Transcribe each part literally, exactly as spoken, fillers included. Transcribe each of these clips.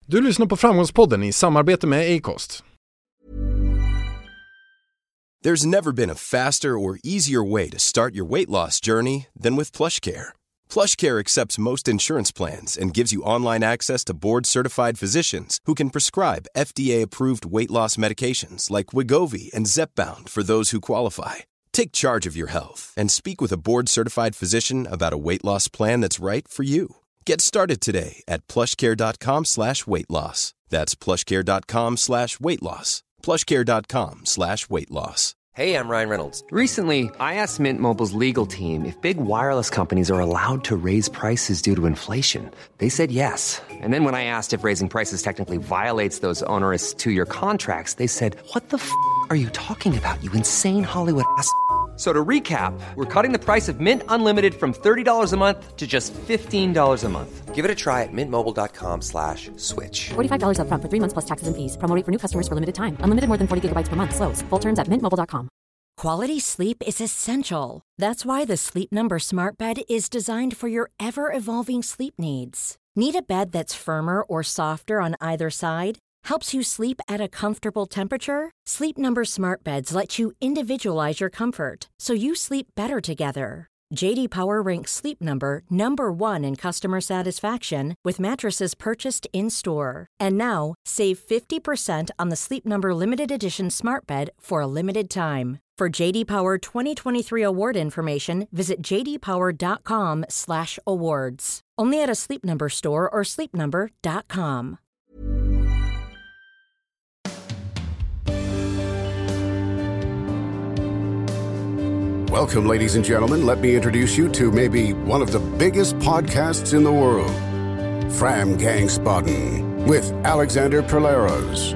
Du lyssnar på Framgångspodden i samarbete med Acast. There's never been a faster or easier way to start your weight loss journey than with PlushCare. PlushCare accepts most insurance plans and gives you online access to board-certified physicians who can prescribe F D A-approved weight loss medications like Wegovy and Zepbound for those who qualify. Take charge of your health and speak with a board-certified physician about a weight loss plan that's right for you. Get started today at plushcare.com slash weight loss. That's plushcare.com slash weight loss. plushcare.com slash weight loss. Hey, I'm Ryan Reynolds. Recently, I asked Mint Mobile's legal team if big wireless companies are allowed to raise prices due to inflation. They said yes. And then when I asked if raising prices technically violates those onerous two-year contracts, they said, what the f*** are you talking about, you insane Hollywood ass f- So to recap, we're cutting the price of Mint Unlimited from thirty dollars a month to just fifteen dollars a month. Give it a try at mintmobile.com slash switch. forty-five dollars up front for three months plus taxes and fees. Promo rate for new customers for limited time. Unlimited more than forty gigabytes per month. Slows full terms at mint mobile dot com. Quality sleep is essential. That's why the Sleep Number Smart Bed is designed for your ever-evolving sleep needs. Need a bed that's firmer or softer on either side? Helps you sleep at a comfortable temperature? Sleep Number Smart Beds let you individualize your comfort, so you sleep better together. J D Power ranks Sleep Number number one in customer satisfaction with mattresses purchased in-store. And now, save fifty percent on the Sleep Number Limited Edition Smart Bed for a limited time. For J D Power twenty twenty-three award information, visit jdpower.com slash awards. Only at a Sleep Number store or sleep number dot com. Welcome, ladies and gentlemen. Let me introduce you to maybe one of the biggest podcasts in the world, Framgångspodden, with Alexander Perleros.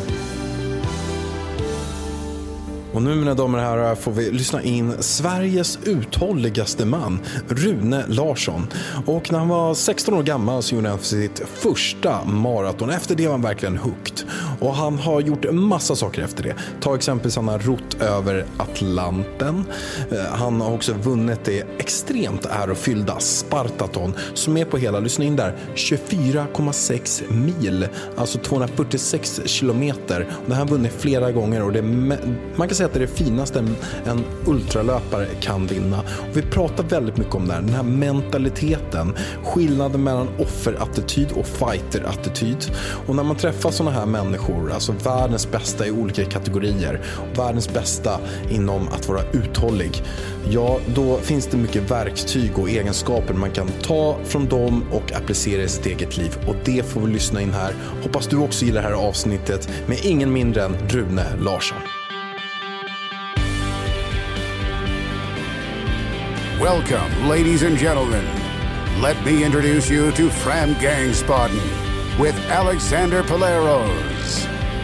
Och nu, mina damer och herrar, får vi lyssna in Sveriges uthålligaste man, Rune Larsson. Och när han var sexton år gammal så gjorde han sitt första maraton. Efter det var han verkligen hooked. Och han har gjort en massa saker efter det. Ta exempelvis han har rott över Atlanten. Han har också vunnit det extremt ärofyllda Spartaton som är på hela, lyssna in där, tjugofyra komma sex mil. Alltså tvåhundrafyrtiosex kilometer. Och det har han vunnit flera gånger och det är, man kan säga att det är det finaste en, en ultralöpare kan vinna. Och vi pratar väldigt mycket om det här, den här mentaliteten, skillnaden mellan offerattityd och fighterattityd. Och när man träffar såna här människor, alltså världens bästa i olika kategorier, världens bästa inom att vara uthållig, ja, då finns det mycket verktyg och egenskaper man kan ta från dem och applicera i sitt eget liv. Och det får vi lyssna in här. Hoppas du också gillar det här avsnittet med ingen mindre än Rune Larsson. Welcome, ladies and gentlemen. Let me introduce you to Framgångspodden with Alexander Perleros.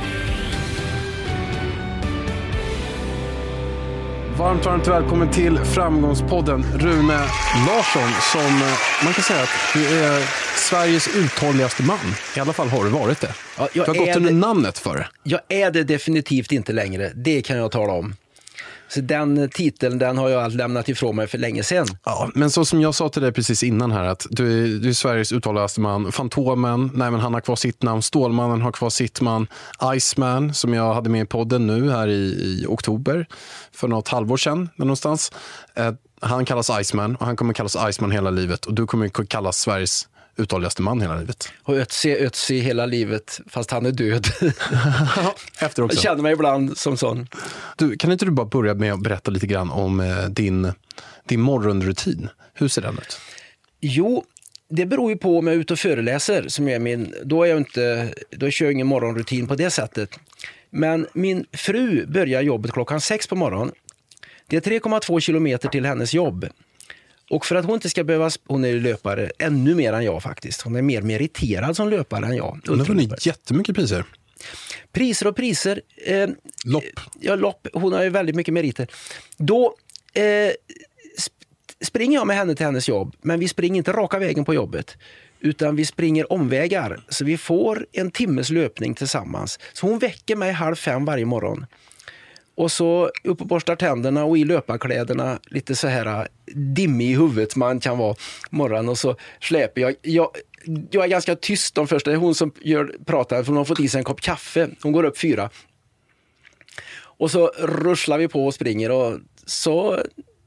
Varmt, varmt välkommen till Framgångspodden, Rune Larsson, som man kan säga att du är Sveriges uthålligaste man. I alla fall har du varit det. Ja, du har gått under namnet för det. Jag är det definitivt inte längre, det kan jag tala om. Så den titeln, den har jag lämnat ifrån mig för länge sedan. Ja, men så som jag sa till dig precis innan här, att du är, du är Sveriges uthålligaste man. Fantomen, nej men han har kvar sitt namn. Stålmannen har kvar sitt namn. Iceman, som jag hade med i podden nu här i, i oktober för något halvår sedan någonstans. Eh, han kallas Iceman och han kommer kallas Iceman hela livet. Och du kommer kallas Sveriges uthålligaste man hela livet. Och Ötzi, Ötzi hela livet, fast han är död. Efter också. Jag känner mig ibland som sån. Du, kan inte du bara börja med att berätta lite grann om eh, din, din morgonrutin? Hur ser den ut? Jo, det beror ju på om jag är ute och föreläser. Som är min, då, är jag inte, då kör jag ingen morgonrutin på det sättet. Men min fru börjar jobbet klockan sex på morgonen. Det är tre komma två kilometer till hennes jobb. Och för att hon inte ska behöva, hon är ju löpare ännu mer än jag faktiskt. Hon är mer meriterad som löpare än jag. Hon har vunnit jättemycket priser. Priser och priser. Eh, lopp. Ja, lopp. Hon har ju väldigt mycket meriter. Då eh, sp- springer jag med henne till hennes jobb. Men vi springer inte raka vägen på jobbet. Utan vi springer omvägar. Så vi får en timmes löpning tillsammans. Så hon väcker mig halv fem varje morgon. Och så upp och borstar tänderna och i löparkläderna lite så här dimmig i huvudet man kan vara morgon. Och så släpper jag. jag jag är ganska tyst de första. Det är hon som gör, pratar, för hon har fått i sig en kopp kaffe. Hon går upp fyra. Och så ruschlar vi på och springer. Och så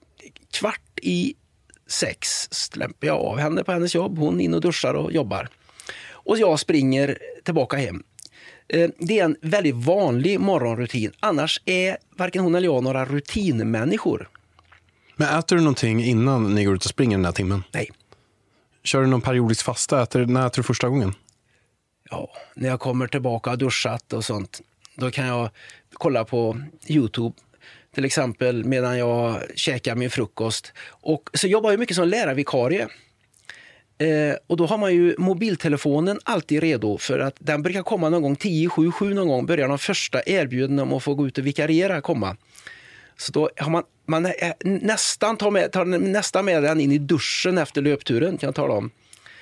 kvart i sex släpper jag av henne på hennes jobb. Hon in och duschar och jobbar. Och jag springer tillbaka hem. Det är en väldigt vanlig morgonrutin. Annars är varken hon eller jag några rutinmänniskor. Men äter du någonting innan ni går ut och springer den här timmen? Nej. Kör du någon periodisk fasta? Äter, när äter du första gången? Ja, när jag kommer tillbaka och duschat och sånt. Då kan jag kolla på YouTube. Till exempel medan jag käkar min frukost. Och så jobbar jag mycket som lärarvikarie. Eh, och då har man ju mobiltelefonen alltid redo, för att den brukar komma någon gång tio sju sju någon gång, börjar de första erbjudanden om att få gå ut och vikariera komma. Så då har man, man är, nästan tar, med, tar nästan med den in i duschen efter löpturen, kan jag tala om.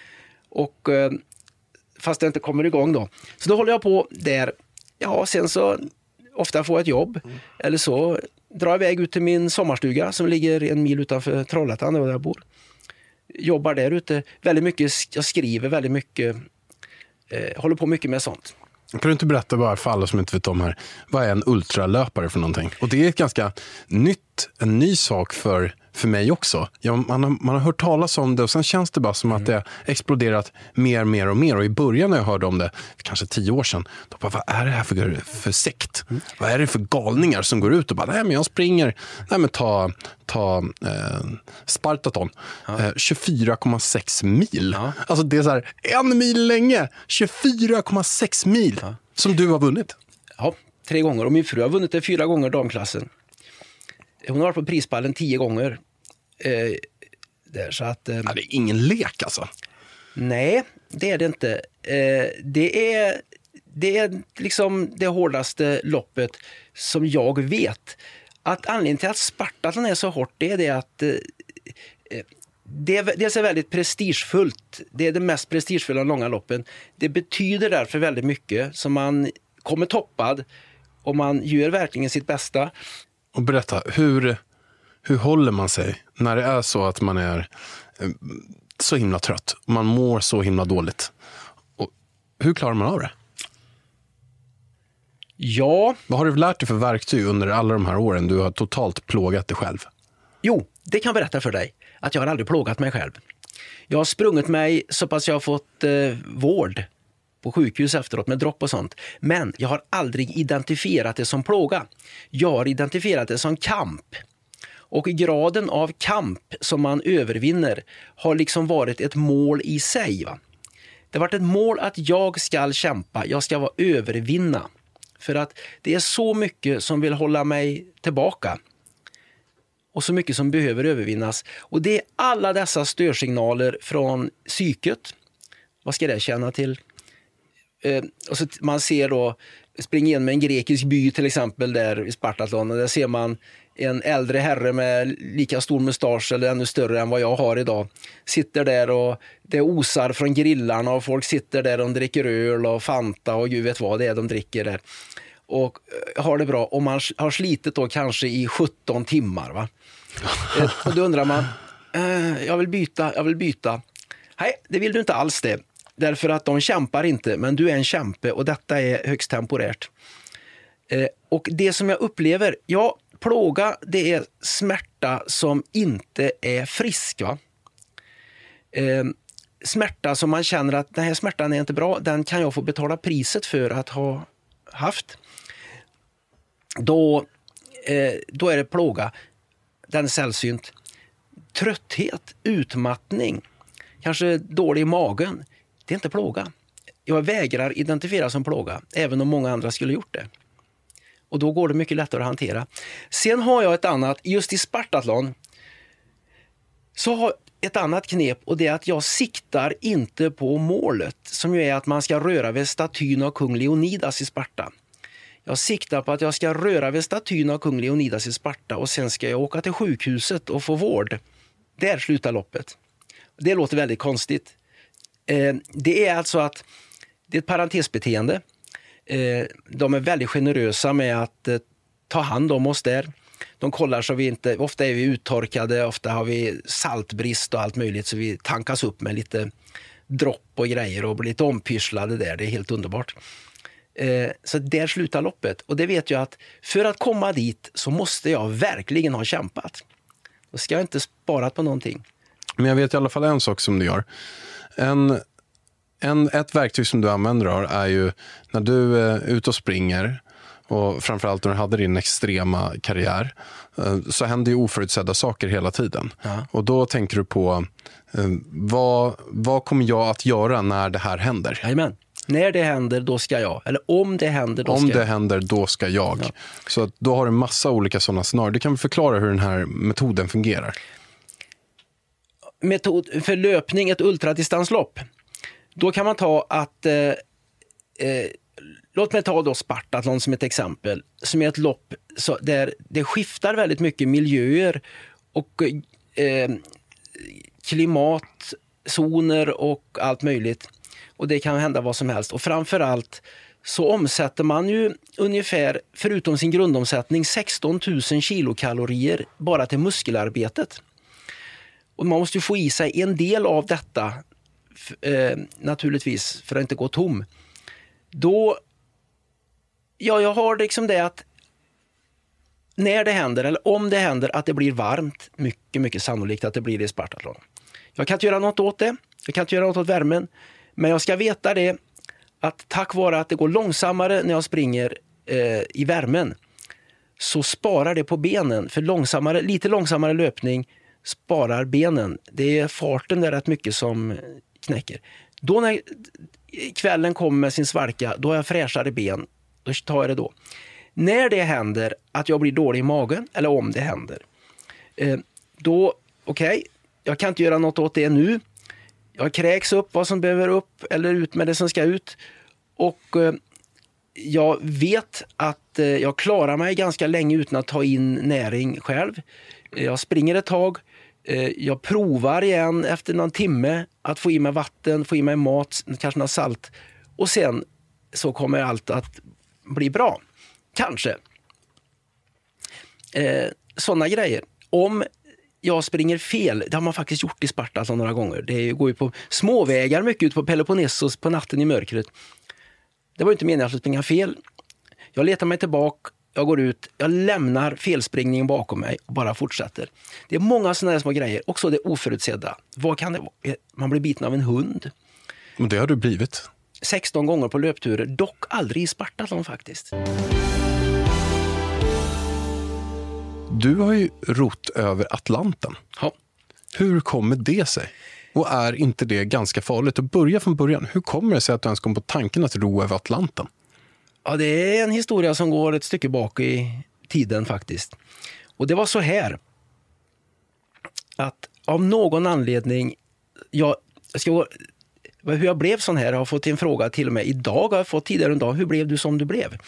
Och eh, fast det inte kommer igång då. Så då håller jag på där. Ja, sen så ofta får jag ett jobb. Mm. Eller så drar jag iväg ut till min sommarstuga som ligger en mil utanför Trollhättan där jag bor. Jobbar där ute väldigt mycket, jag skriver väldigt mycket, eh, håller på mycket med sånt. Kan du inte berätta bara för alla som inte vet om här, vad är en ultralöpare för någonting? Och det är ett ganska nytt, en ny sak för, för mig också. Ja, man, har, man har hört talas om det och sen känns det bara som mm. att det har exploderat mer, mer och mer. Och i början när jag hörde om det, kanske tio år sedan, då bara, vad är det här för, för sekt? Mm. Vad är det för galningar som går ut och bara, nej men jag springer, nej men ta, ta eh, Spartaton, ja. eh, tjugofyra komma sex mil. Ja. Alltså det är så här, en mil länge, tjugofyra komma sex mil. Ja. Som du har vunnit. Ja, tre gånger. Och min fru har vunnit det fyra gånger damklassen. Hon har varit på prispallen tio gånger. Eh, där, så att, eh, ja, det är ingen lek alltså. Nej, det är det inte. Eh, det är det är liksom det hårdaste loppet som jag vet. Att anledningen till att Spartaton är så hårt, det är det att eh, det, är, det är väldigt prestigefullt. Det är det mest prestigefulla långa loppen. Det betyder därför väldigt mycket, så man kommer toppad och man gör verkligen sitt bästa. Och berätta, hur, hur håller man sig när det är så att man är så himla trött? Man mår så himla dåligt. Och hur klarar man av det? Ja. Vad har du lärt dig för verktyg under alla de här åren du har totalt plågat dig själv? Jo, det kan jag berätta för dig. Att jag har aldrig plågat mig själv. Jag har sprungit mig så pass jag har fått eh, vård på sjukhus efteråt med dropp och sånt. Men jag har aldrig identifierat det som plåga. Jag har identifierat det som kamp. Och graden av kamp som man övervinner har liksom varit ett mål i sig. Va? Det har varit ett mål att jag ska kämpa. Jag ska vara övervinna. För att det är så mycket som vill hålla mig tillbaka. Och så mycket som behöver övervinnas. Och det är alla dessa störsignaler från psyket. Vad ska det tjäna till? Eh, och så man ser då, springa in med en grekisk by till exempel där i Spartaton, och där ser man en äldre herre med lika stor mustasch eller ännu större än vad jag har idag. Sitter där och det osar från grillarna och folk sitter där och dricker öl och Fanta och gud vet vad det är de dricker där. Och har det bra, och man har slitit då kanske i sjutton timmar va. Och då undrar man, eh, jag vill byta, jag vill byta. Nej, det vill du inte alls det. Därför att de kämpar inte, men du är en kämpe och detta är högst temporärt. Eh, och det som jag upplever, ja, plåga, det är smärta som inte är frisk va. Eh, smärta som man känner att den här smärtan är inte bra, den kan jag få betala priset för att ha haft. Då, eh, då är det plåga. Den är sällsynt. Trötthet, utmattning, kanske dålig i magen. Det är inte plåga. Jag vägrar identifiera som plåga, även om många andra skulle gjort det. Och då går det mycket lättare att hantera. Sen har jag ett annat, just i Spartatlon så har ett annat knep, och det är att jag siktar inte på målet, som ju är att man ska röra vid statyn av kung Leonidas i Sparta. Jag siktar på att jag ska röra vid statyn av kung Leonidas i Sparta och sen ska jag åka till sjukhuset och få vård. Där slutar loppet. Det låter väldigt konstigt. Eh, det är alltså att det är ett parentesbeteende. Eh, de är väldigt generösa med att eh, ta hand om oss där. De kollar så vi inte, ofta är vi uttorkade, ofta har vi saltbrist och allt möjligt, så vi tankas upp med lite dropp och grejer och blir lite ompysslade där. Det är helt underbart. Eh, så där slutar loppet. Och det vet jag att för att komma dit så måste jag verkligen ha kämpat. Då ska jag inte spara på någonting. Men jag vet i alla fall en sak som du gör. En, en, ett verktyg som du använder är ju när du är ute och springer, och framförallt när du hade din extrema karriär, så händer ju oförutsedda saker hela tiden. Ja. Och då tänker du på vad, vad kommer jag att göra när det här händer? Jajamän. När det händer, då ska jag. Eller om det händer, då om ska jag. Om det jag. händer, då ska jag. Ja. Så att då har du en massa olika sådana scenarier. Du kan förklara hur den här metoden fungerar. Metod för löpning, ett ultradistanslopp. Då kan man ta att... Eh, eh, låt mig ta då Spartathlon som ett exempel. Som är ett lopp så där det skiftar väldigt mycket miljöer och eh, klimat, zoner och allt möjligt. Och det kan hända vad som helst. Och framförallt så omsätter man ju ungefär, förutom sin grundomsättning, sexton tusen kilokalorier bara till muskelarbetet. Och man måste ju få i sig en del av detta eh, naturligtvis för att inte gå tom. Då, ja, jag har liksom det att när det händer, eller om det händer att det blir varmt, mycket, mycket sannolikt att det blir det i Spartathlon. Jag kan inte göra något åt det, jag kan inte göra något åt värmen, men jag ska veta det att tack vare att det går långsammare när jag springer eh, i värmen så sparar det på benen, för långsammare, lite långsammare löpning sparar benen. Det är farten där rätt mycket som knäcker. Då när kvällen kommer med sin svalka, då har jag fräschare ben. Då tar jag det då. När det händer att jag blir dålig i magen, eller om det händer, eh, då, okej, okay, jag kan inte göra något åt det nu. Jag kräks upp vad som behöver upp, eller ut med det som ska ut. Och eh, jag vet att eh, jag klarar mig ganska länge utan att ta in näring själv. Jag springer ett tag. Jag provar igen efter någon timme att få i mig vatten, få i mig mat, kanske något salt. Och sen så kommer allt att bli bra. Kanske. Eh, sådana grejer. Om jag springer fel, det har man faktiskt gjort i Spartathlon några gånger. Det går ju på småvägar mycket ut på Peloponnesos på natten i mörkret. Det var ju inte meningen att jag skulle springa fel. Jag letar mig tillbaka. Jag går ut, jag lämnar felspringningen bakom mig och bara fortsätter. Det är många sådana här små grejer. Också det oförutsedda. Vad kan det vara? Man blir biten av en hund. Och det har du blivit. sexton gånger på löpturer. Dock aldrig i Spartathlon faktiskt. Du har ju rott över Atlanten. Ja. Hur kommer det sig? Och är inte det ganska farligt? Att börja från början. Hur kommer det sig att du ens kom på tanken att ro över Atlanten? Ja, det är en historia som går ett stycke bak i tiden faktiskt. Och det var så här att av någon anledning, jag ska, hur jag blev sån här, jag har fått en fråga till och med idag, har jag fått tidigare en dag, hur blev du som du blev?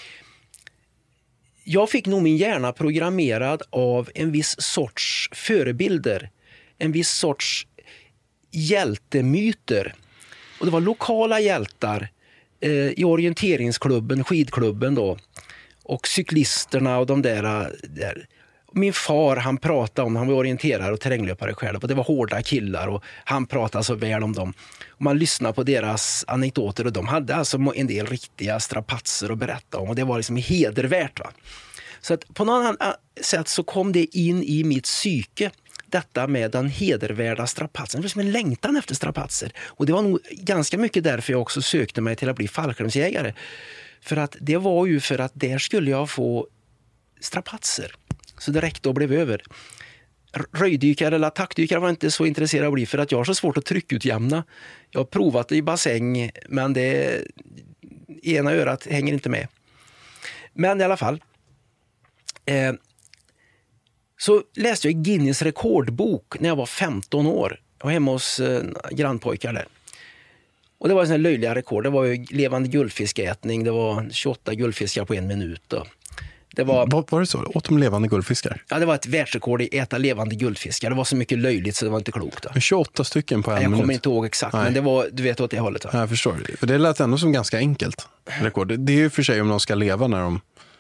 Jag fick nog min hjärna programmerad av en viss sorts förebilder, en viss sorts hjältemyter. Och det var lokala hjältar i orienteringsklubben, skidklubben då, och cyklisterna och de där, där. Min far, han pratade om, han var orienterare och terränglöpare själv, och det var hårda killar och han pratade så väl om dem. Och man lyssnade på deras anekdoter och de hade alltså en del riktiga strapatser att berätta om, och det var liksom hedervärt, va. Så att på något annat sätt så kom det in i mitt psyke, detta med den hedervärda strapatsen. Det var som en längtan efter strapatser. Och det var nog ganska mycket därför jag också sökte mig till att bli fallskärmsjägare. För att det var ju för att där skulle jag få strapatser. Så det räckte och blev över. Röjdykare eller attackdykare var inte så intresserad av att bli, för att jag har så svårt att tryckutjämna. Jag har provat det i bassäng, men det ena örat hänger inte med. Men i alla fall. Eh, Så läste jag Guinness rekordbok när jag var femton år. Jag var hemma hos eh, grannpojkar där. Och det var en sån löjliga rekord. Det var ju levande guldfiskätning. Det var tjugoåtta guldfiskar på en minut. Då. Det var, Vad var det så? Åt de levande guldfiskar? Ja, det var ett världsrekord i äta levande guldfiskar. Det var så mycket löjligt så det var inte klokt. Då. tjugoåtta stycken på en jag minut? Jag kommer inte ihåg exakt, Nej. men det var, du vet åt det hållet. Va? Jag förstår. För det lät ändå som ganska enkelt rekord. Det är ju för sig om de ska leva när de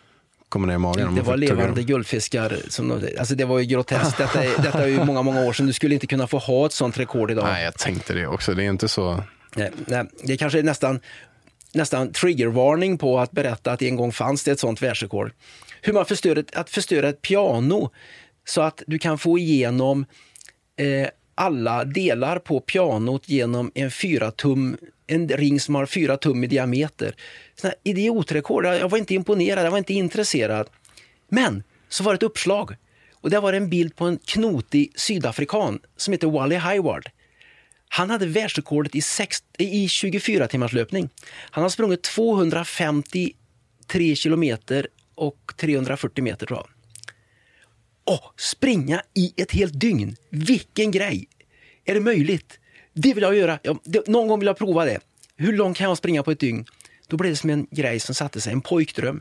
komma ner i magen. Det var levande guldfiskar. Som, alltså det var ju groteskt. Detta är, detta är ju många, många år sedan. Du skulle inte kunna få ha ett sånt rekord idag. Nej, jag tänkte det också. Det är inte så... Nej, nej, det kanske är nästan, nästan triggervarning på att berätta att en gång fanns det ett sånt världsrekord. Hur man förstör ett, att förstöra ett piano så att du kan få igenom eh, alla delar på pianot genom en fyra tum, en ring som har fyra tum i diameter. Såna idiotrekord. Jag var inte imponerad, jag var inte intresserad. Men så var det ett uppslag. Och det var en bild på en knotig sydafrikan som heter Wally Hayward. Han hade världsrekordet i, sex, i tjugofyra timmars löpning. Han har sprungit tvåhundrafemtiotre kilometer och trehundrafyrtio meter tror jag. Åh, springa i ett helt dygn. Vilken grej. Är det möjligt? Det vill jag göra. Jag, det, någon gång vill jag prova det. Hur långt kan jag springa på ett dygn? Då blev det som en grej som satte sig, en pojkdröm.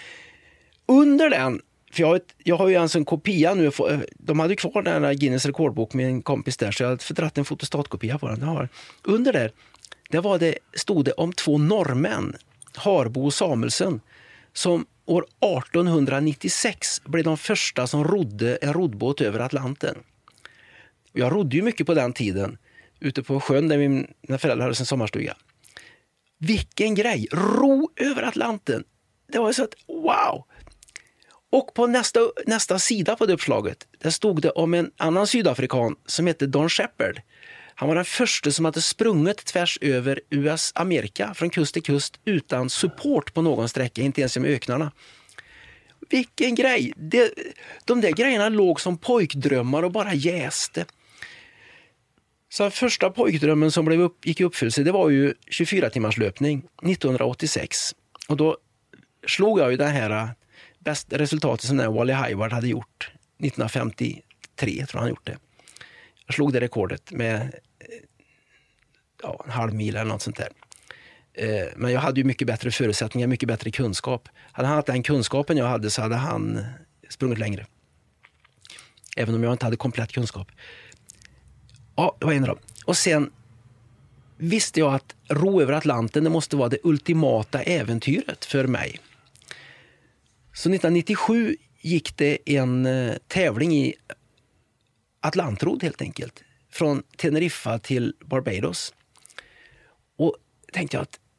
Under den, för jag, jag har ju en sån kopia nu, de hade kvar den här Guinness rekordbok med en kompis där, så jag hade fördratt en fotostatkopia på den. Har. Under där, där var det, stod det om två norrmän, Harbo och Samuelsen, som år artonhundranittiosex blev de första som rodde en roddbåt över Atlanten. Jag rodde ju mycket på den tiden, ute på sjön där mina föräldrar hade sin sommarstuga. Vilken grej! Ro över Atlanten! Det var så att, wow! Och på nästa, nästa sida på det uppslaget, där stod det om en annan sydafrikan som hette Don Shepard. Han var den första som hade sprungit tvärs över U S Amerika från kust till kust utan support på någon sträcka, inte ens med öknarna. Vilken grej! Det, de där grejerna låg som pojkdrömmar och bara jäste. Så första pojkdrömmen som blev upp, gick i uppfyllelse, det var ju tjugofyra timmars löpning nittonhundraåttiosex. Och då slog jag ju det här bästa resultatet som den Wally Hayward hade gjort nittonhundrafemtiotre, tror han gjort det. Jag slog det rekordet med ja, en halv mil eller något sånt där. Men jag hade ju mycket bättre förutsättningar, mycket bättre kunskap. Hade han haft den kunskapen jag hade så hade han sprungit längre. Även om jag inte hade komplett kunskap. Ja, det var en av dem. Och sen visste jag att ro över Atlanten, det måste vara det ultimata äventyret för mig. Så nittonhundranittiosju gick det en eh, tävling i Atlantrodd helt enkelt. Från Teneriffa till Barbados. Och tänkte jag att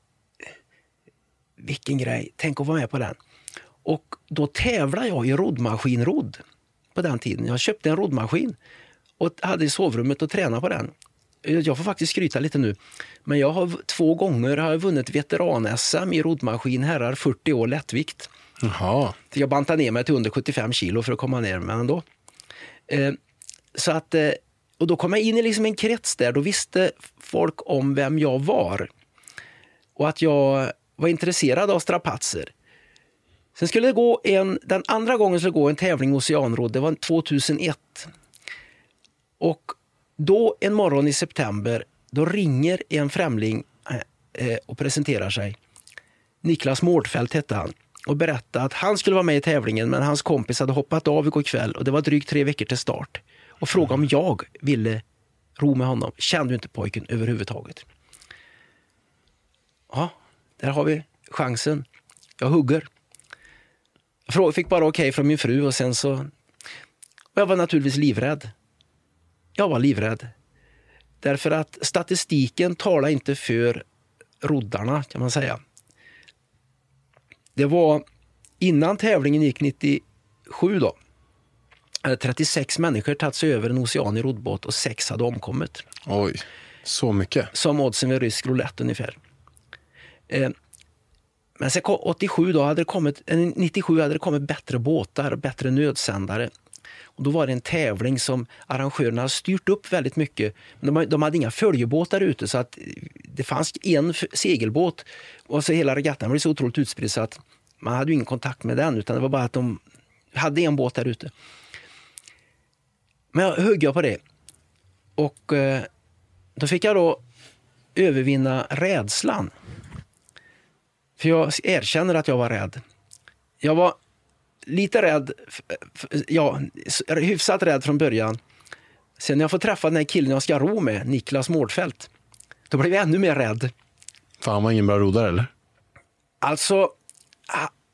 vilken grej, tänk att vara med på den. Och då tävlade jag i roddmaskinrodd på den tiden. Jag köpte en roddmaskin och hade i sovrummet och tränade på den. Jag får faktiskt skryta lite nu. Men jag har två gånger har jag vunnit veteran-S M i roddmaskin herrar fyrtio år lättvikt. Jaha. Jag bantade ner mig till under sjuttiofem kilo för att komma ner, men ändå. Eh, så att, eh, och då kom jag in i liksom en krets där. Då visste folk om vem jag var. Och att jag var intresserad av strapatser. Sen skulle det gå en, den andra gången skulle det gå en tävling oceanrodd. Det var tvåtusenett. Och då en morgon i september, då ringer en främling eh, och presenterar sig. Niklas Mårdfält hette han. Och berättade att han skulle vara med i tävlingen, men hans kompis hade hoppat av igår kväll och det var drygt tre veckor till start. Och frågade om jag ville ro med honom. Kände ju inte pojken överhuvudtaget. Ja, där har vi chansen. Jag hugger. Jag fick bara okej från min fru och sen så... Och jag var naturligtvis livrädd. Jag var livrädd. Därför att statistiken talar inte för roddarna, kan man säga. Det var innan tävlingen gick nittiosju då. Hade trettiosex människor tagit sig över en ocean i roddbåt och sex hade omkommit. Oj, så mycket. Som oddsen vid rysk roulette ungefär. Eh, men sen åttiosju då hade det kommit, nittiosju hade det kommit bättre båtar, bättre nödsändare. Och då var det en tävling som arrangörerna hade styrt upp väldigt mycket. Men de, de hade inga följebåtar ute så att det fanns en segelbåt och så hela regattan blev så otroligt utspridd så att man hade ju ingen kontakt med den utan det var bara att de hade en båt där ute. Men jag högg jag på det. Och eh, då fick jag då övervinna rädslan. För jag erkänner att jag var rädd. Jag var lite rädd, ja, hyfsat rädd från början. Sen när jag får träffa den här killen jag ska ro med, Niklas Mårdfält, då blev jag ännu mer rädd. Fan, var ingen bra rodare eller? Alltså,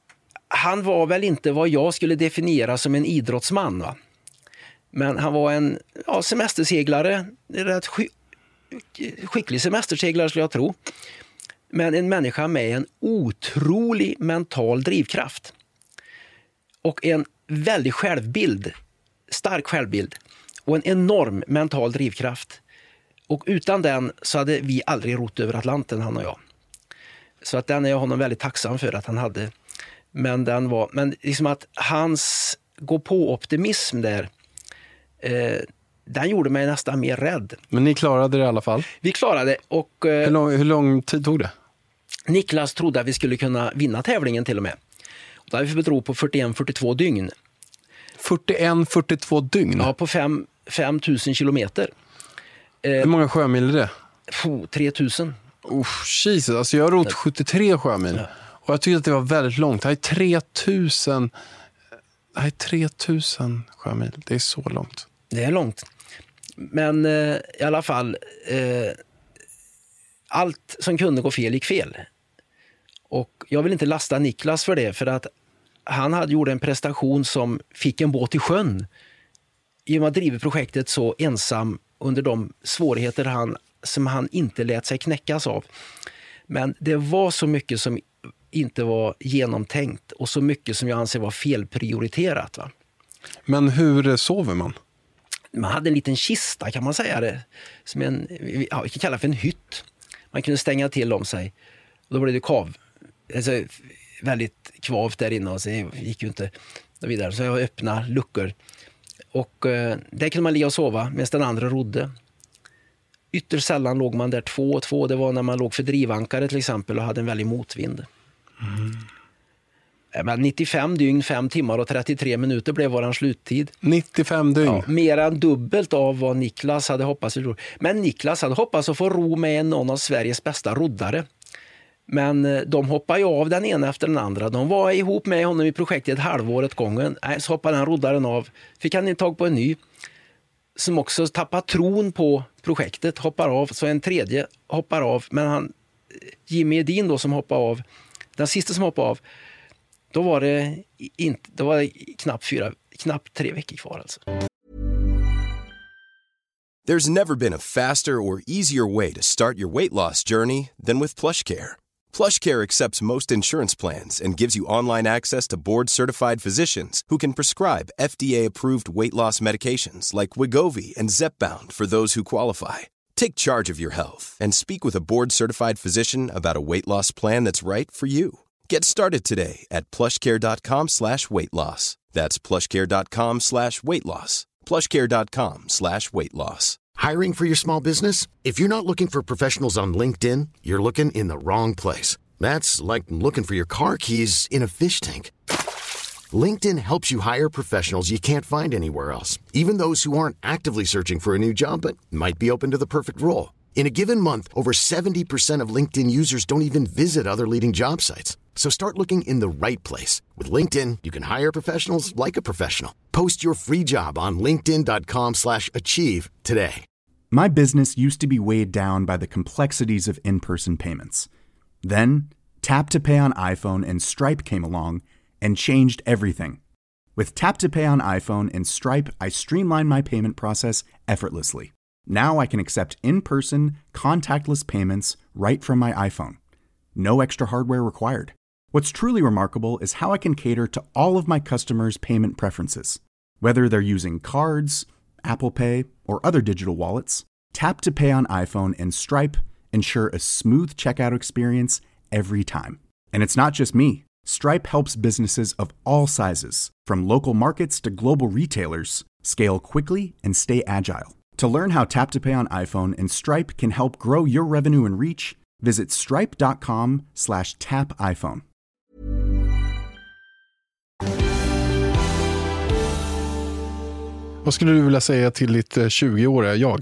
han var väl inte vad jag skulle definiera som en idrottsman, va? Men han var en ja, semesterseglare, rätt sk- skicklig semesterseglare skulle jag tro. Men en människa med en otrolig mental drivkraft. Och en väldig självbild, stark självbild. Och en enorm mental drivkraft. Och utan den så hade vi aldrig rott över Atlanten, han och jag. Så att den är jag honom väldigt tacksam för att han hade. Men den var, men liksom att hans gå på optimism där, eh, den gjorde mig nästan mer rädd. Men ni klarade det i alla fall? Vi klarade och... Eh, hur, lång, hur lång tid tog det? Niklas trodde att vi skulle kunna vinna tävlingen till och med. Och då hade vi bedrog på fyrtioen till fyrtiotvå dygn. fyrtioen till fyrtiotvå dygn? Ja, på fem tusen kilometer. Eh, hur många sjömil är det? tre tusen. Oh, Jesus, alltså jag har rott sjuttiotre sjömil. Ja. Och jag tyckte att det var väldigt långt. Det här är tre tusen, det här är tre tusen sjömil. Det är så långt. Det är långt. Men eh, i alla fall, eh, allt som kunde gå fel gick fel. Och jag vill inte lasta Niklas för det, för att han hade gjort en prestation som fick en båt i sjön. I och med att driva projektet så ensam under de svårigheter han, som han inte lät sig knäckas av. Men det var så mycket som inte var genomtänkt och så mycket som jag anser var felprioriterat. Va? Men hur sover man? Man hade en liten kista, kan man säga det, som en, ja, vi kan kalla det för en hytt. Man kunde stänga till om sig. Och då blev det kav. Alltså, väldigt kvavt där inne, och så gick ju inte vidare. Så jag öppnade luckor. Och eh, där kunde man ligga och sova medan den andra rodde. Ytterst sällan låg man där två och två. Det var när man låg för drivankare till exempel och hade en väldig motvind. Mm. Men nittiofem dygn, fem timmar och trettiotre minuter blev våran sluttid. nittiofem dygn? Ja, mer än dubbelt av vad Niklas hade hoppats. Men Niklas hade hoppats att få ro med någon av Sveriges bästa roddare. Men de hoppade ju av den ena efter den andra. De var ihop med honom i projektet ett halvår åt gången. Nej, så hoppade den roddaren av. Fick han inte tag på en ny som också tappar tron på projektet, hoppar av. Så en tredje hoppar av. Men han, Jimmy Edin då som hoppade av, den sista som hoppade av, då var det, inte, då var det knappt, fyra, knappt tre veckor kvar alltså. There's never been a faster or easier way to start your weight loss journey than with PlushCare. PlushCare accepts most insurance plans and gives you online access to board-certified physicians who can prescribe F D A-approved weight loss medications like Wegovy and Zepbound for those who qualify. Take charge of your health and speak with a board-certified physician about a weight loss plan that's right for you. Get started today at plushcare.com slash weight loss. That's plushcare.com slash weight loss. plushcare.com slash weight loss. Hiring for your small business? If you're not looking for professionals on LinkedIn, you're looking in the wrong place. That's like looking for your car keys in a fish tank. LinkedIn helps you hire professionals you can't find anywhere else, even those who aren't actively searching for a new job but might be open to the perfect role. In a given month, over seventy percent of LinkedIn users don't even visit other leading job sites. So start looking in the right place. With LinkedIn, you can hire professionals like a professional. Post your free job on linkedin.com slash achieve today. My business used to be weighed down by the complexities of in-person payments. Then, Tap to Pay on iPhone and Stripe came along and changed everything. With Tap to Pay on iPhone and Stripe, I streamlined my payment process effortlessly. Now I can accept in-person, contactless payments right from my iPhone. No extra hardware required. What's truly remarkable is how I can cater to all of my customers' payment preferences. Whether they're using cards, Apple Pay, or other digital wallets, Tap to Pay on iPhone and Stripe ensure a smooth checkout experience every time. And it's not just me. Stripe helps businesses of all sizes, from local markets to global retailers, scale quickly and stay agile. To learn how Tap to Pay on iPhone and Stripe can help grow your revenue and reach, visit stripe.com slash tap iPhone. Vad skulle du vilja säga till ditt tjugo-åriga jag?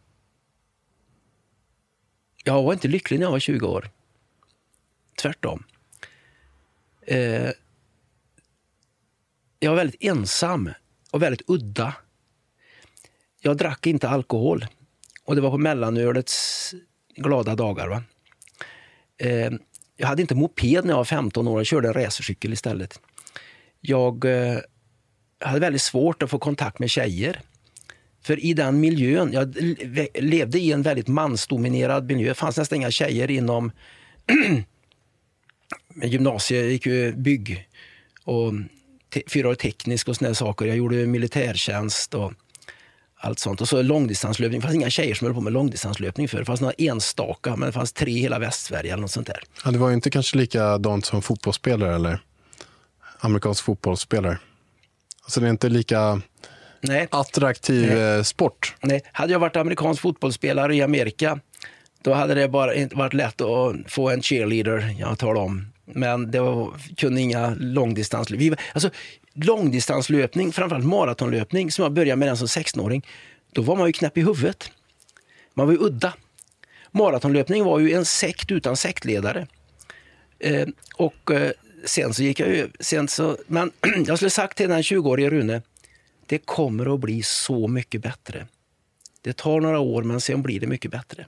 Jag var inte lycklig när jag var tjugo år. Tvärtom. Eh, jag var väldigt ensam och väldigt udda. Jag drack inte alkohol. Och det var på mellanölets glada dagar. Va? Eh, jag hade inte moped när jag var femton år och körde en racercykel istället. Jag eh, hade väldigt svårt att få kontakt med tjejer. För i den miljön, jag levde i en väldigt mansdominerad miljö. Det fanns nästan inga tjejer inom gymnasiet, gick ju bygg och te- fyra år teknisk och såna saker. Jag gjorde militärtjänst och allt sånt. Och så långdistanslöpning. Det fanns inga tjejer som höll på med långdistanslöpning för. Det fanns några enstaka, men det fanns tre i hela Västsverige eller något sånt där. Ja, det var ju inte kanske likadant som fotbollsspelare eller amerikansk fotbollsspelare. Alltså det är inte lika Nej. attraktiv Nej. sport. Nej, hade jag varit amerikansk fotbollsspelare i Amerika, då hade det bara inte varit lätt att få en cheerleader, jag talar om. Men det var, kunde inga långdistanslöpning. Alltså långdistanslöpning, framförallt maratonlöpning, som jag började med den som sexton-åring, då var man ju knäpp i huvudet. Man var ju udda. Maratonlöpning var ju en sekt utan sektledare. Eh, och eh, sen så gick jag ju, sen så, men jag skulle sagt till den tjugo-årige Rune, det kommer att bli så mycket bättre. Det tar några år, men sen blir det mycket bättre.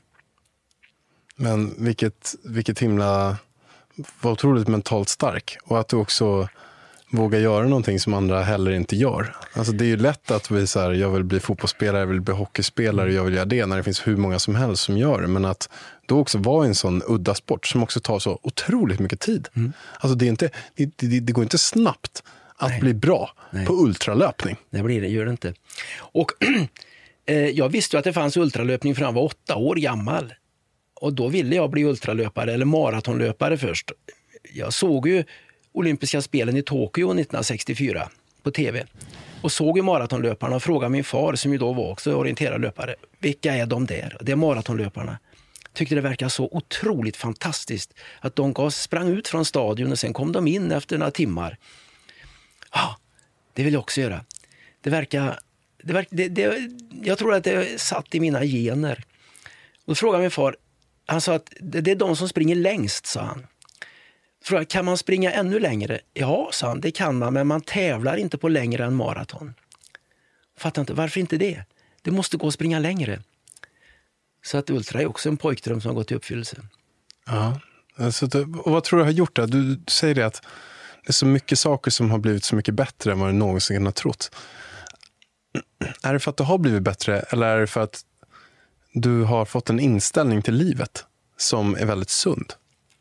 Men vilket, vilket himla, var otroligt mentalt stark. Och att du också vågar göra någonting som andra heller inte gör. Alltså det är ju lätt att vi så här, jag vill bli fotbollsspelare, jag vill bli hockeyspelare, jag vill göra det när det finns hur många som helst som gör det. Men att då också vara en sån udda sport som också tar så otroligt mycket tid. Mm. Alltså det, är inte, det, det, det går inte snabbt att Nej. bli bra Nej. på ultralöpning. Det blir det, gör det inte. Och eh, jag visste ju att det fanns ultralöpning för jag var åtta år gammal. Och då ville jag bli ultralöpare eller maratonlöpare först. Jag såg ju olympiska spelen i Tokyo nittonhundrasextiofyra på tv. Och såg ju maratonlöparna och frågade min far, som ju då var också orienterad löpare, vilka är de där? Det är maratonlöparna. Tyckte det verkar så otroligt fantastiskt att de gav, sprang ut från stadion och sen kom de in efter några timmar. Ja, det vill jag också göra. Det verkar, det verkar det, det, jag tror att det satt i mina gener. Och då frågade min far, han sa att det, det är de som springer längst, sa han. Frågade, kan man springa ännu längre? Ja, sa han, det kan man, men man tävlar inte på längre än maraton. Fattar inte, varför inte det? Det måste gå att springa längre. Så att ultra är också en pojkdröm som har gått i uppfyllelse. Ja, alltså, och vad tror du har gjort det? Du, du säger det att det är så mycket saker som har blivit så mycket bättre än vad du någonsin har trott. Är det för att du har blivit bättre eller är det för att du har fått en inställning till livet som är väldigt sund?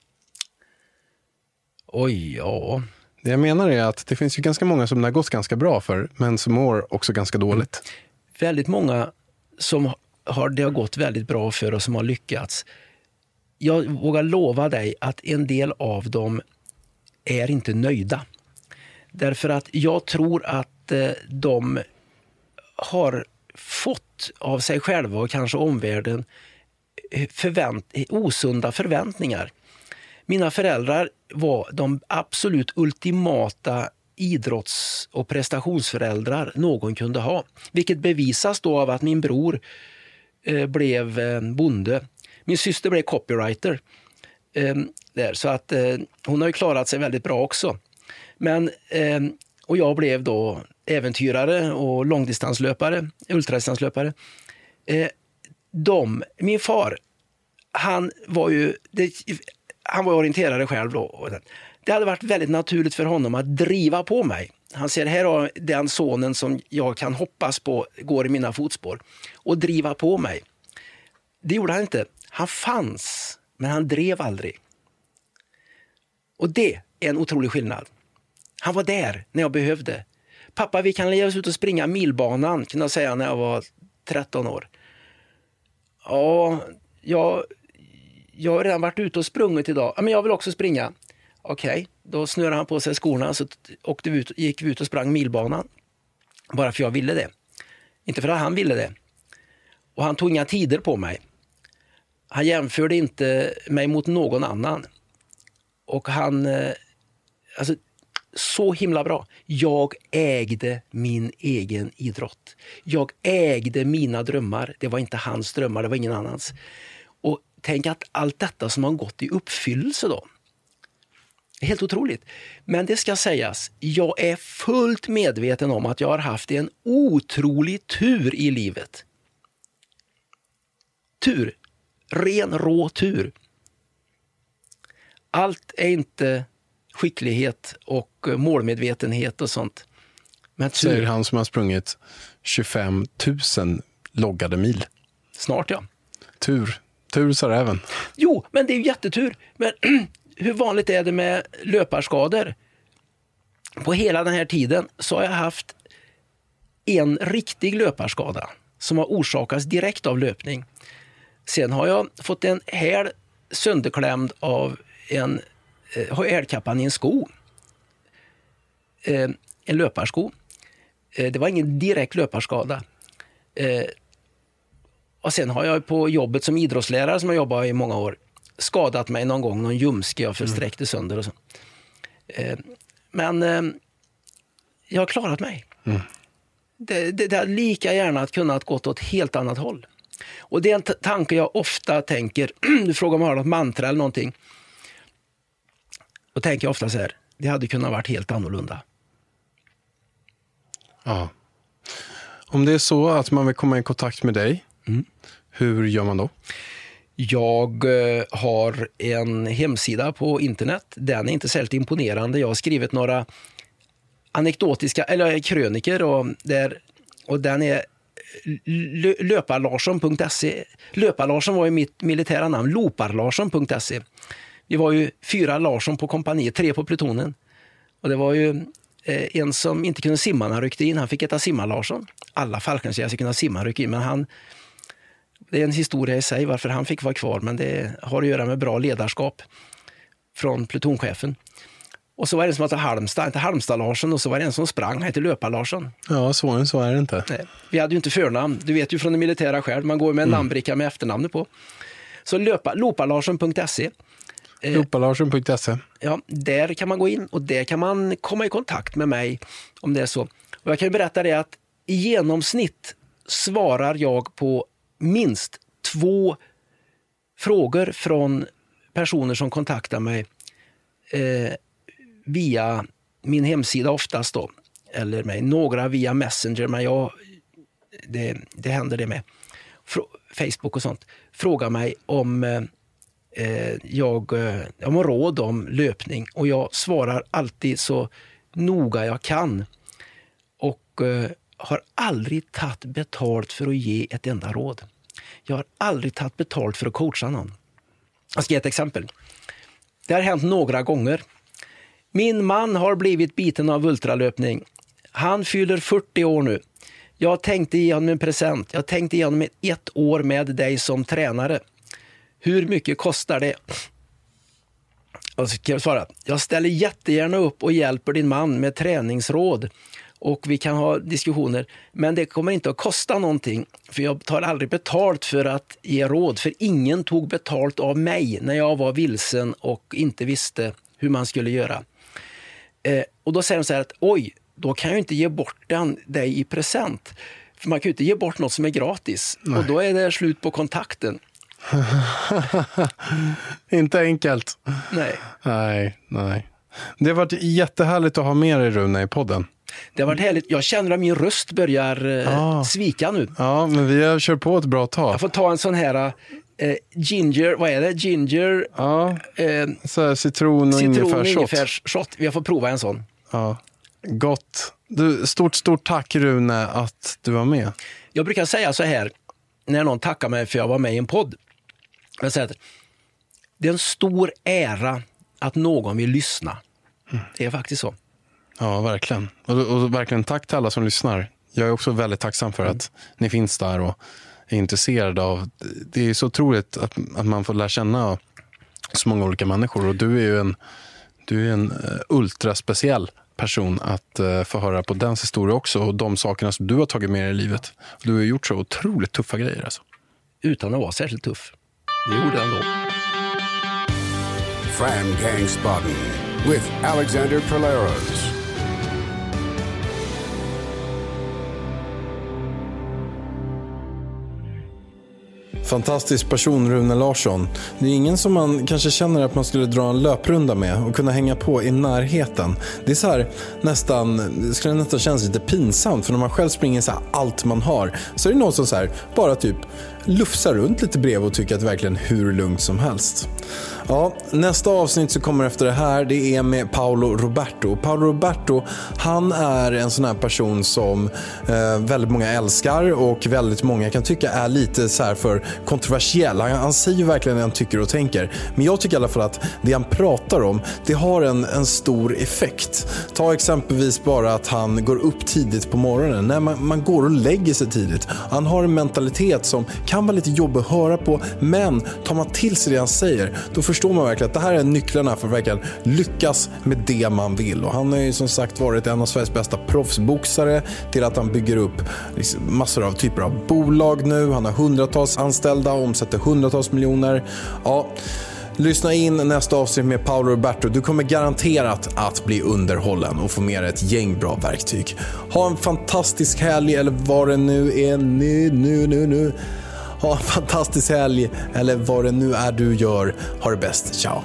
Oj, ja. Det jag menar är att det finns ju ganska många som det har gått ganska bra för, men som mår också ganska dåligt. Mm. Väldigt många som har det har gått väldigt bra för och som har lyckats. Jag vågar lova dig att en del av dem är inte nöjda. Därför att jag tror att eh, de har fått av sig själva och kanske omvärlden förvänt- osunda förväntningar. Mina föräldrar var de absolut ultimata idrotts- och prestationsföräldrar någon kunde ha. Vilket bevisas då av att min bror eh, blev eh, bonde. Min syster blev copywriter. Eh, där, så att eh, hon har ju klarat sig väldigt bra också. Men, eh, och jag blev då äventyrare och långdistanslöpare, ultradistanslöpare. Eh, de, min far, han var ju... Det, han var orienterare själv då. Det hade varit väldigt naturligt för honom att driva på mig. Han ser, här har den sonen som jag kan hoppas på går i mina fotspår. Och driva på mig. Det gjorde han inte. Han fanns, men han drev aldrig. Och det är en otrolig skillnad. Han var där när jag behövde. Pappa, vi kan lägga oss ut och springa milbanan, kunde jag säga när jag var tretton år. Ja, jag... Jag har redan varit ute och sprungit idag. Men jag vill också springa. Okej, okay. Då snurrade han på sig skorna så åkte vi ut, gick vi ut och sprang milbanan. Bara för jag ville det. Inte för att han ville det. Och han tog inga tider på mig. Han jämförde inte mig mot någon annan. Och han... Alltså, så himla bra. Jag ägde min egen idrott. Jag ägde mina drömmar. Det var inte hans drömmar, det var ingen annans. Och tänk att allt detta som har gått i uppfyllelse då. Helt otroligt. Men det ska sägas, jag är fullt medveten om att jag har haft en otrolig tur i livet. Tur. Ren, rå tur. allt är inte skicklighet och målmedvetenhet och sånt. Men tur, säger han som har sprungit tjugofem tusen loggade mil. Snart, ja. Tur. Tur sa även. Jo, men det är ju jättetur. Men hur vanligt är det med löparskador? På hela den här tiden så har jag haft en riktig löparskada som har orsakats direkt av löpning. Sen har jag fått en häl sönderklämd av en eh, hälkappan i en sko. Eh, en löparsko. Eh, det var ingen direkt löparskada. Eh, och sen har jag på jobbet som idrottslärare som jag jobbat i många år skadat mig någon gång, någon ljumske jag försträckte sönder och så. Eh, men eh, jag har klarat mig. Mm. Det, det, det är lika gärna att kunna ha gått åt ett helt annat håll. Och det är en t- tanke jag ofta tänker, du frågar om jag har något mantra eller någonting. Då tänker jag ofta så här, det hade kunnat varit helt annorlunda. Ja. Om det är så att man vill komma i kontakt med dig, mm. hur gör man då? Jag eh, har en hemsida på internet. Den är inte särskilt imponerande. Jag har skrivit några anekdotiska eller kröniker och, där, och den är löparlarsson punkt se. Löparlarsson var ju mitt militära namn. Loparlarsson punkt se. Vi var ju fyra Larsson på kompaniet, tre på plutonen. Och det var ju eh, en som inte kunde simma när han ryckte in. Han fick heta Simma-Larsson. Alla Falkensägare ska kunna simma och rycka in, men han... Det är en historia i sig varför han fick vara kvar, men det har att göra med bra ledarskap från plutonchefen. Och så var det en som hette Halmstad, inte Halmstad-Larsson, och så var det en som sprang, han hette Löpar-Larsson. Ja, så, så är det inte. Nej, vi hade ju inte förnamn, du vet ju från det militära själv, man går med en mm. namnbricka med efternamnet på. Så löpa, loparlarsson punkt se. Eh, loparlarsson punkt se. Ja, där kan man gå in och där kan man komma i kontakt med mig om det är så. Och jag kan ju berätta det att i genomsnitt svarar jag på minst två frågor från personer som kontaktar mig eh, via min hemsida oftast då, eller mig, några via Messenger, men jag, det, det händer det med Frå, Facebook och sånt, frågar mig om eh, jag om råd om löpning, och jag svarar alltid så noga jag kan och eh, har aldrig tagit betalt för att ge ett enda råd. Jag har aldrig tagit betalt för att coacha någon. Jag ska ge ett exempel. Det har hänt några gånger. Min man har blivit biten av ultralöpning. Han fyller fyrtio år nu. Jag tänkte ge honom en present. Jag tänkte ge honom ett år med dig som tränare. Hur mycket kostar det? Och så kan jag svara. Jag ställer jättegärna upp och hjälper din man med träningsråd. Och vi kan ha diskussioner. Men det kommer inte att kosta någonting. För jag tar aldrig betalt för att ge råd. För ingen tog betalt av mig när jag var vilsen och inte visste hur man skulle göra. Eh, och då säger de så här att oj, då kan jag inte ge bort den dig i present. För man kan ju inte ge bort något som är gratis. Nej. Och då är det slut på kontakten. Inte enkelt. Nej. Nej, nej. Det har varit jättehärligt att ha med dig, Rune, i podden. Det har varit härligt. Jag känner att min röst börjar ah. svika nu. Ja, men vi har kört på ett bra tag. Jag får ta en sån här eh, ginger, vad är det? Ginger... Ja, eh, så här, citron och citron ingefärs shot. Vi får prova en sån. Ja, gott. Du, stort, stort tack, Rune, att du var med. Jag brukar säga så här, när någon tackar mig för jag var med i en podd. Jag säger att det är en stor ära att någon vill lyssna. Mm. Det är faktiskt så. Ja, verkligen. Och, och verkligen tack till alla som lyssnar. Jag är också väldigt tacksam för mm. att ni finns där och är intresserade av... Det är så otroligt att, att man får lära känna så många olika människor. Och du är ju en, du är en uh, ultra speciell person att uh, få höra på dens historia också. Och de sakerna som du har tagit med i livet. Du har gjort så otroligt tuffa grejer alltså. Utan att vara särskilt tuff. Det gjorde jag ändå. Framgangsbaden with Alexander Polaros. Fantastisk person, Rune Larsson. Det är ingen som man kanske känner att man skulle dra en löprunda med och kunna hänga på i närheten. Det är så här nästan, det skulle nästan kännas lite pinsamt, för när man själv springer så här allt man har, så är det någon som så här bara typ lufsa runt lite brev och tycka att det är verkligen hur lugnt som helst. Ja, nästa avsnitt så kommer efter det här, det är med Paolo Roberto. Paolo Roberto, han är en sån här person som eh, väldigt många älskar och väldigt många kan tycka är lite så här för kontroversiell. Han, han säger verkligen det han tycker och tänker. Men jag tycker i alla fall att det han pratar om, det har en, en stor effekt. Ta exempelvis bara att han går upp tidigt på morgonen. När man, man går och lägger sig tidigt. Han har en mentalitet som kan vara lite jobbig att höra på, men tar man till sig det han säger, då förstår man verkligen att det här är nycklarna för att verkligen lyckas med det man vill. Och han har ju som sagt varit en av Sveriges bästa proffsboxare till att han bygger upp liksom massor av typer av bolag nu. Han har hundratals anställda och omsätter hundratals miljoner. Ja, lyssna in nästa avsnitt med Paolo Roberto. Du kommer garanterat att bli underhållen och få med ett gäng bra verktyg. Ha en fantastisk helg, eller vad det nu är nu, nu, nu, nu. Ha en fantastisk helg, eller vad det nu är du gör. Ha det bäst. Ciao.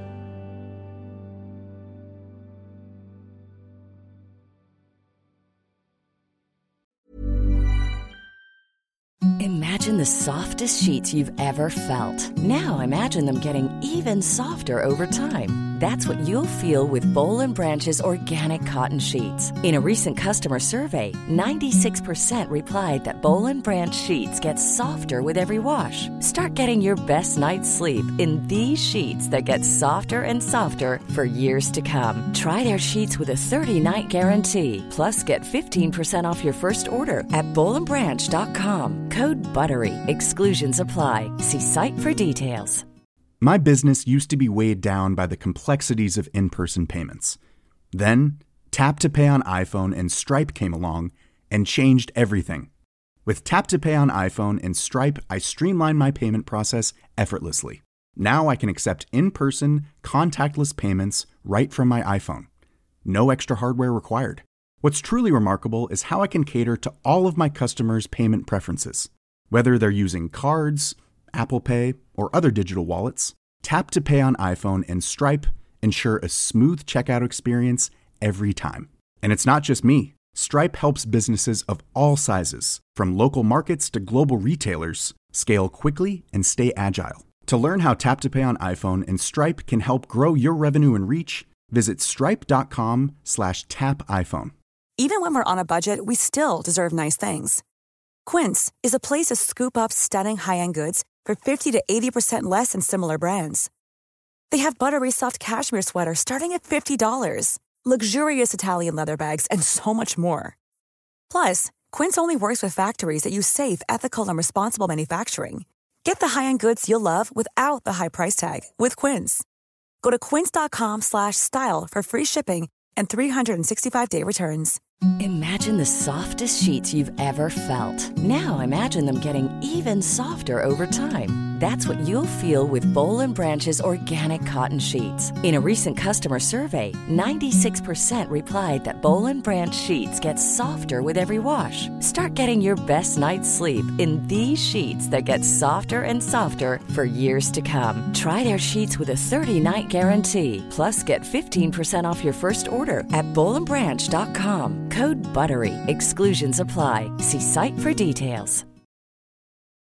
Imagine the softest sheets you've ever felt. Now imagine them getting even softer over time. That's what you'll feel with Boll and Branch's organic cotton sheets. In a recent customer survey, ninety-six percent replied that Boll and Branch sheets get softer with every wash. Start getting your best night's sleep in these sheets that get softer and softer for years to come. Try their sheets with a thirty-night guarantee. Plus, get fifteen percent off your first order at boll and branch dot com. Code BUTTERY. Exclusions apply. See site for details. My business used to be weighed down by the complexities of in-person payments. Then, Tap to Pay on iPhone and Stripe came along and changed everything. With Tap to Pay on iPhone and Stripe, I streamlined my payment process effortlessly. Now I can accept in-person, contactless payments right from my iPhone. No extra hardware required. What's truly remarkable is how I can cater to all of my customers' payment preferences. Whether they're using cards, Apple Pay, or other digital wallets, Tap to Pay on iPhone and Stripe ensure a smooth checkout experience every time. And it's not just me. Stripe helps businesses of all sizes, from local markets to global retailers, scale quickly and stay agile. To learn how Tap to Pay on iPhone and Stripe can help grow your revenue and reach, visit stripe.com slash tap iPhone. Even when we're on a budget, we still deserve nice things. Quince is a place to scoop up stunning high-end goods for fifty to eighty percent less than similar brands. They have buttery soft cashmere sweaters starting at fifty dollars, luxurious Italian leather bags, and so much more. Plus, Quince only works with factories that use safe, ethical, and responsible manufacturing. Get the high-end goods you'll love without the high price tag with Quince. Go to quince.com slash style for free shipping and three sixty-five day returns. Imagine the softest sheets you've ever felt. Now imagine them getting even softer over time. That's what you'll feel with Boll and Branch's organic cotton sheets. In a recent customer survey, ninety-six percent replied that Boll and Branch sheets get softer with every wash. Start getting your best night's sleep in these sheets that get softer and softer for years to come. Try their sheets with a thirty-night guarantee. Plus, get fifteen percent off your first order at boll and branch dot com. Code BUTTERY. Exclusions apply. See site for details.